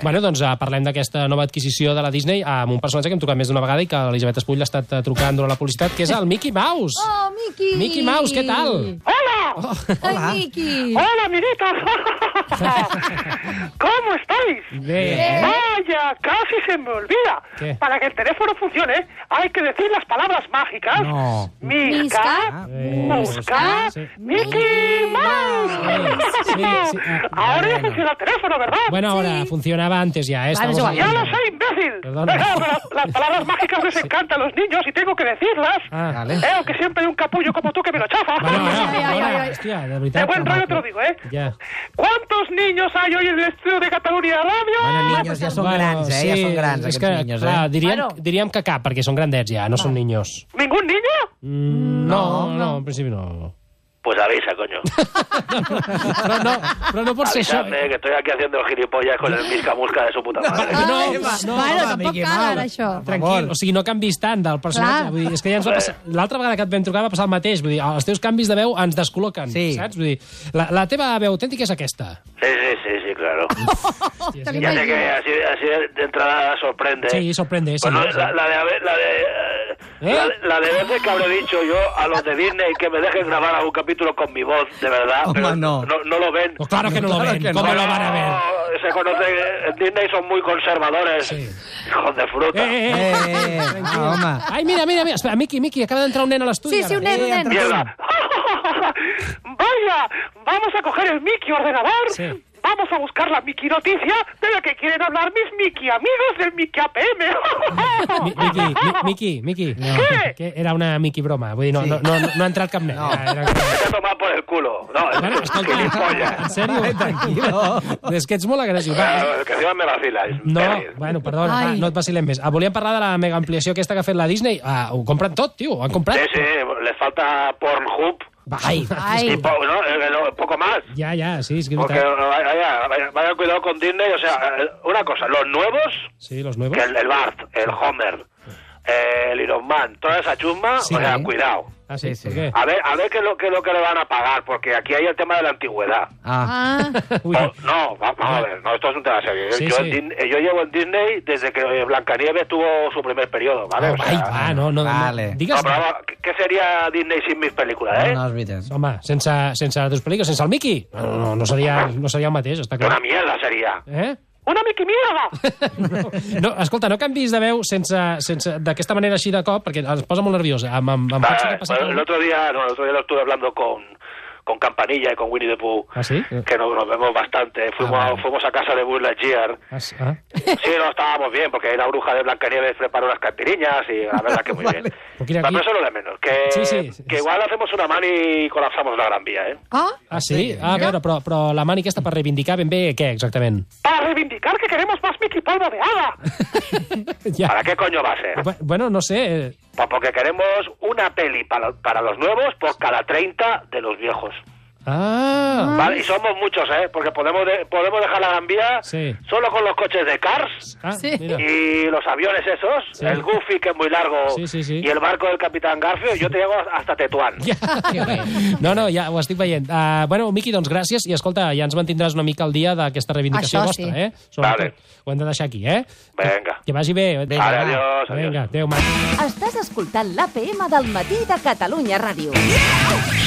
Bueno, doncs parlem d'aquesta nova adquisició de la Disney amb un personatge que hem trucat més d'una vegada i que l'Elisabet Espull l'ha estat trucant durant la publicitat, que és el Mickey Mouse. Oh, Mickey! Mickey Mouse, ¿qué tal? ¡Hola! Hola, Mickey! ¡Hola, amiguitos! ¿Cómo estáis? Bé. Vaya, casi se me olvida. ¿Qué? Para que el teléfono funcione, hay que decir las palabras mágicas. No. Misca, Musca, Sí. Mickey Mouse. Sí. Ahora ya funciona el teléfono, ¿verdad? Bueno, ahora funcionaba antes ya, ¿eh? Vale, Estamos es igual. ¡Ya ahí. lo sé, imbécil! Perdona. Las palabras mágicas les encantan a los niños y tengo que decirlas. Ah, vale. Que siempre hay un capullo como tú que me lo chafa. Bueno, Ai. hòstia, de De veritat. buen rollo te lo digo, ¿eh? Ja. ¿Cuántos niños hay hoy en el estudio de Catalunya Radio? Bueno, niños ja són grans, sí, ja són grans, és aquests que, niños, clar, Bueno. diríem que cap, perquè són grandets ja, no són niños. ¿Ningún niño? No, en principi no. Pues avisa, coño. Però no pot ser això. Avísame, que estoy aquí haciendo el gilipollas con el Misca Musca de su puta madre. Bueno, tampoc Mickey cal, Mouse. ara, això. Tranquil, o sigui, no canvis tant del personatge. Clar. Vull dir, és que ja ens va passar... L'altra vegada que et vam trucar va passar el mateix. Vull dir, els teus canvis de veu ens descol·loquen, Sí. saps? Vull dir, la teva veu autèntica és aquesta. Sí, claro. Te Ya sé l'imagino. que así de entrada sorprende. Sí, sorprende. Sí, Bueno, sí. la de veces que habré dicho yo a los de Disney que me dejen grabar algún capítulo con mi voz, de verdad, Home, pero no. no lo ven. Pues claro que no lo Claro ven. que ¿Cómo no. lo van a ver? No, se conoce, en Disney son muy conservadores, Sí. hijos de fruta. Home. Ai, mira. Espera, Miqui, acaba d'entrar un nen a l'estudi. Sí, un nen, un nen. Mierda. Vaya, vamos a coger el Mickey ordenador. Sí. Vamos a buscar la Mickey noticia de la que quieren hablar mis Mickey amigos del Mickey APM. Miqui. ¿Qué? Que era una Miqui broma. Vull dir, no ha entrat cap nen. No. Era... Te ha tomado por el culo. No, Bueno, escolta, gilipollas. en sèrio? Tranquilo. És que ets molt agressiu. Va. Que encima me vacilas. No, bueno, perdona, va, Ai. no et vacilem més. Volíem parlar de la mega ampliació aquesta que ha fet la Disney. Ho compren tot, tio, ho han comprat. Sí, les falta Pornhub Ai, Ai. y poco más. ja, sí, és Porque veritat. vaya cuidado con Disney. O sea, una cosa, los nuevos, Sí, los nuevos. que el Bart, el Homer, el Iron Man, toda esa chusma, Sí. o sea, cuidado. Ah, sí, Sí. ¿por qué? A ver qué es lo que le van a pagar, porque aquí hay el tema de la antigüedad. Ah, Uy, No, vamos a ver, no, esto es un tema serio. Sí, yo, sí. yo llevo en Disney desde que Blancanieves tuvo su primer periodo, ¿vale? O sea, ai, va, no. Vale. Digues, no, pero vamos, ¿qué sería Disney sin mis películas, eh? No, és veritat. home, sense les teves pel·lícules, sense el Miqui, no seria el mateix, està clar. Una mierda sería. Eh? ¡Una Mickey mierda! No, escolta, no canvis de veu sense d'aquesta manera així de cop, perquè es posa molt nerviós. Em pots fer passar... El otro día lo estuve hablando con Campanilla y con Winnie the Pooh, Ah, sí? que nos vemos bastante. Fuimos a casa de Buzz Lightyear. Ah. Sí, no, estábamos bien, porque la bruja de Blancanieves preparó unas caipiriñas y la verdad que muy bien. Porque aquí- Pero eso es lo de menos, que, Sí. que igual hacemos una mani y colapsamos la Gran Vía, ¿eh? Ah, sí? A veure, però la mani aquesta per reivindicar ben bé què, exactament? Para reivindicar que queremos más Mickey polvo de hada. Ja. ¿Para qué coño va a ser? Bueno, no sé. Pues porque queremos una peli para los nuevos por cada 30 de los viejos. Ah, ¿Vale? Y somos muchos, ¿eh? Porque podemos dejar la Gran Vía Sí. solo con los coches de Cars Sí. mira. y los aviones esos, Sí. el Goofy, que es muy largo, Sí. y el barco del Capitán Garfio. Yo te llevo hasta Tetuán. No, ja ho estic veient. Bueno, Miqui, doncs gràcies, i escolta, ja ens mantindràs una mica al dia d'aquesta reivindicació Això vostra, sí. eh? Sobretot, Vale. ho hem de deixar aquí, eh? Venga. Que vagi bé. Vinga, Vale, va. adiós, adiós. Vinga, adéu, Marc. Estàs escoltant l'APM del matí de Catalunya Ràdio. Yeah!